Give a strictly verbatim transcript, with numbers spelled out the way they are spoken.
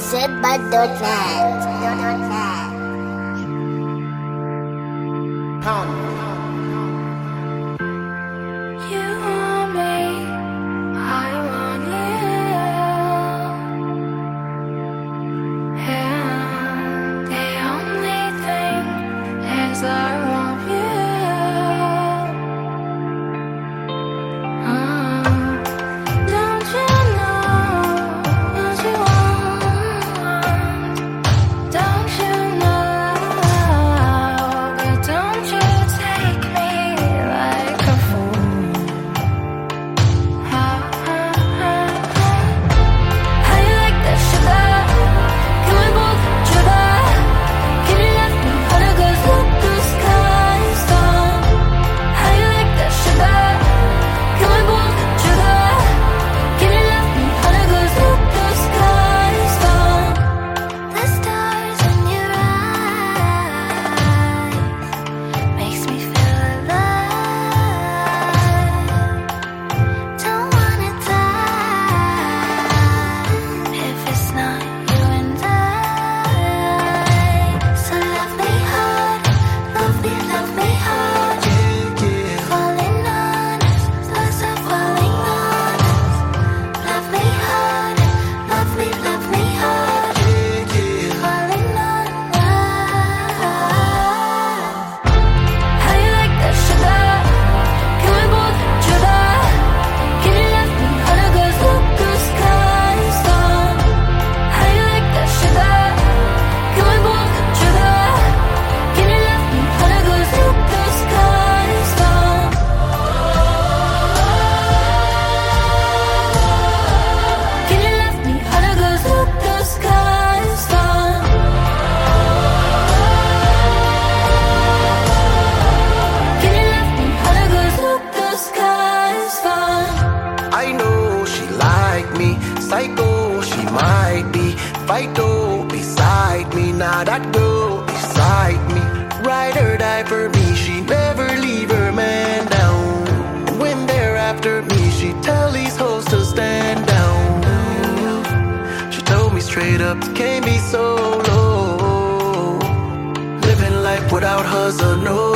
zedbud dot net. You want me, I want you. Yeah, the only thing is I want you. Uh, don't you know what you want? Don't you know? But don't you take me like a fool? How you like that sugar? Can we both sugar? Can you let me wanna go look the sky storm? How you like that sugar? Can we both sugar? Can you let me wanna go look the sky storm? The stars in your eyes makes me feel alive. Don't wanna die if it's not you and I. So love me hard, love me, love me hard. Falling on us, stars are falling on us. Love me hard, love me, love me hard. Falling on us. How you like that sugar? Can we both sugar? Can you let me wanna go look the sky storm? How you like that sugar? Can we both sugar? Can you let me wanna go look the sky storm? Can you let me wanna go look the sky storm? Can you let me wanna go look the sky storm? I know she like me, psycho she might be. Fido beside me, now that girl beside me. Ride or die for me, she never leave her man down. When they're after me, she tell these hoes to stand down. She told me straight up, can't be solo. Living life without hustle, no.